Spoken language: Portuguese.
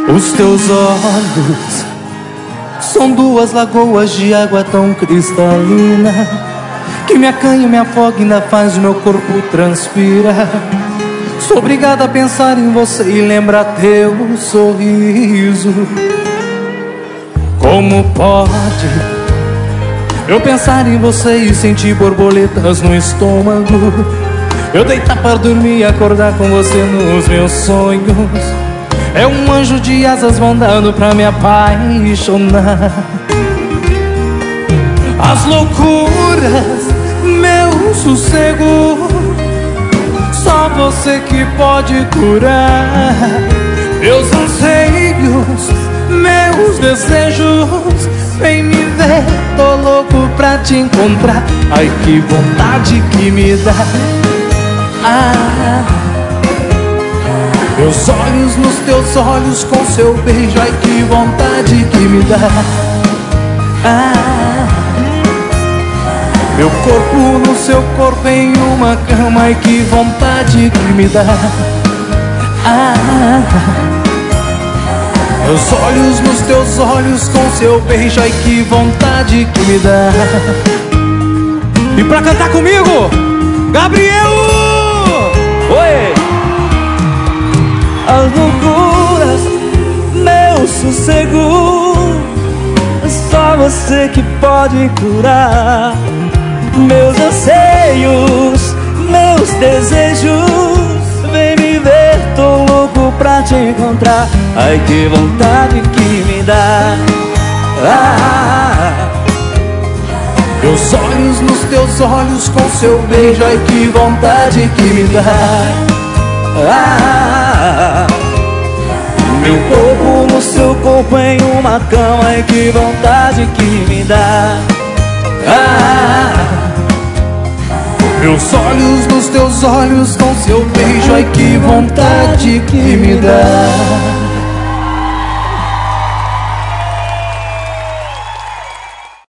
Os teus olhos são duas lagoas de água tão cristalina que me acanha, me afoga e ainda faz o meu corpo transpirar. Sou obrigado a pensar em você e lembrar teu sorriso. Como pode eu pensar em você e sentir borboletas no estômago? Eu deitar para dormir e acordar com você nos meus sonhos. É um anjo de asas voando pra me apaixonar. As loucuras, meu sossego, só você que pode curar. Meus anseios, meus desejos, vem me ver, tô louco pra te encontrar. Ai, que vontade que me dá. Meus olhos nos teus olhos com seu beijo, ai, que vontade que me dá. Meu corpo no seu corpo em uma cama, ai, que vontade que me dá. Meus olhos nos teus olhos com seu beijo, ai, que vontade que me dá. E pra cantar comigo, Gabriel! Oi! As loucuras, meu sossego, só você que pode curar. Meus anseios, meus desejos, vem me ver, tô louco pra te encontrar. Ai, que vontade que me dá. Meus olhos nos teus olhos com seu beijo, ai, que vontade que me dá. Meu corpo no seu corpo em uma cama, ai, que vontade que me dá. Meus olhos nos teus olhos com seu beijo, ai, que vontade que me dá.